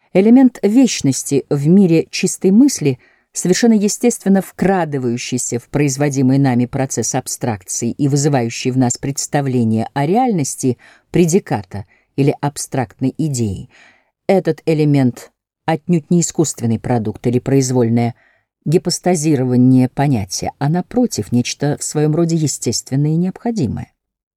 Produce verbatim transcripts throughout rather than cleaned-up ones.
Элемент вечности в мире чистой мысли, совершенно естественно вкрадывающийся в производимый нами процесс абстракции и вызывающий в нас представление о реальности предиката или абстрактной идеи, этот элемент отнюдь не искусственный продукт или произвольное гипостазирование понятия, а, напротив, нечто в своем роде естественное и необходимое.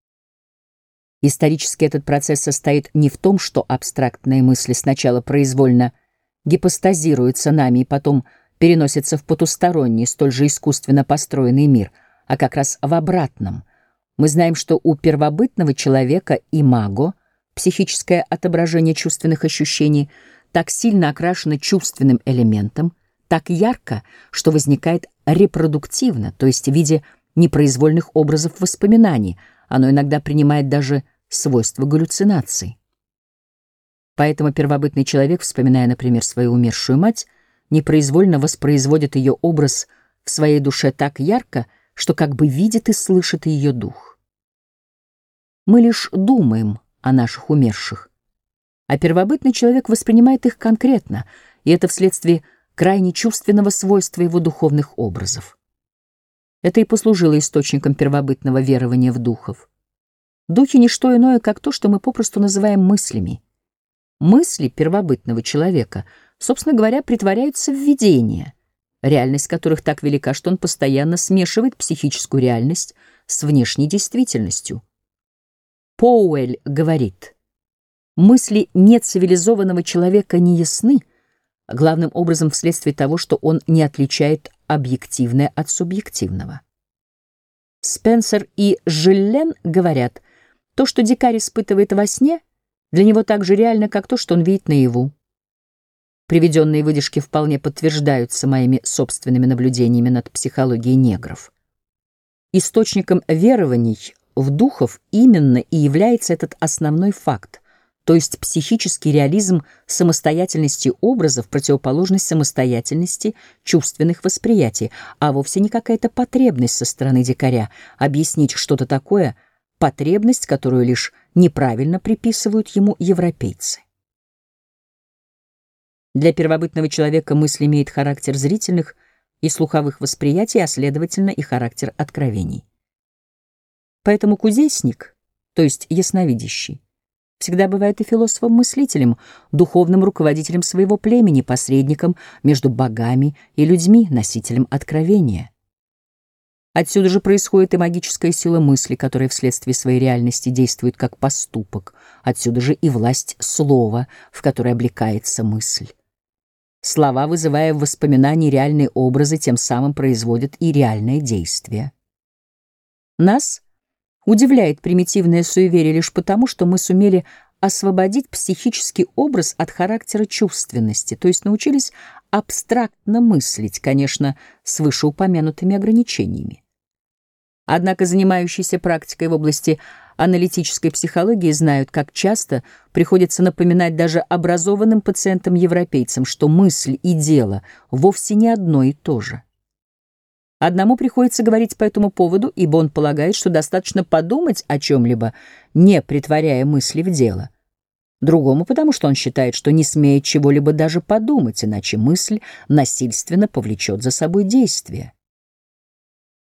Исторически этот процесс состоит не в том, что абстрактные мысли сначала произвольно гипостазируются нами и потом переносятся в потусторонний, столь же искусственно построенный мир, а как раз в обратном. Мы знаем, что у первобытного человека имаго, психическое отображение чувственных ощущений, так сильно окрашено чувственным элементом, так ярко, что возникает репродуктивно, то есть в виде непроизвольных образов воспоминаний. Оно иногда принимает даже свойства галлюцинаций. Поэтому первобытный человек, вспоминая, например, свою умершую мать, непроизвольно воспроизводит ее образ в своей душе так ярко, что как бы видит и слышит ее дух. Мы лишь думаем о наших умерших, а первобытный человек воспринимает их конкретно, и это вследствие крайне чувственного свойства его духовных образов. Это и послужило источником первобытного верования в духов. Духи — не что иное, как то, что мы попросту называем мыслями. Мысли первобытного человека, собственно говоря, притворяются в видения, реальность которых так велика, что он постоянно смешивает психическую реальность с внешней действительностью. Поуэль говорит: мысли нецивилизованного человека не ясны, главным образом вследствие того, что он не отличает объективное от субъективного. Спенсер и Жилен говорят: то, что дикарь испытывает во сне, для него так же реально, как то, что он видит наяву. Приведенные выдержки вполне подтверждаются моими собственными наблюдениями над психологией негров. Источником верований в духов именно и является этот основной факт, то есть психический реализм самостоятельности образа в противоположность самостоятельности чувственных восприятий, а вовсе не какая-то потребность со стороны дикаря объяснить что-то такое, потребность, которую лишь неправильно приписывают ему европейцы. Для первобытного человека мысль имеет характер зрительных и слуховых восприятий, а следовательно и характер откровений. Поэтому кудесник, то есть ясновидящий, всегда бывает и философом-мыслителем, духовным руководителем своего племени, посредником между богами и людьми, носителем откровения. Отсюда же происходит и магическая сила мысли, которая вследствие своей реальности действует как поступок. Отсюда же и власть слова, в которой облекается мысль. Слова, вызывая в воспоминании реальные образы, тем самым производят и реальное действие. Нас удивляет примитивное суеверие лишь потому, что мы сумели освободить психический образ от характера чувственности, то есть научились абстрактно мыслить, конечно, с вышеупомянутыми ограничениями. Однако занимающиеся практикой в области аналитической психологии знают, как часто приходится напоминать даже образованным пациентам-европейцам, что мысль и дело вовсе не одно и то же. Одному приходится говорить по этому поводу, ибо он полагает, что достаточно подумать о чем-либо, не претворяя мысли в дело. Другому, потому что он считает, что не смеет чего-либо даже подумать, иначе мысль насильственно повлечет за собой действие.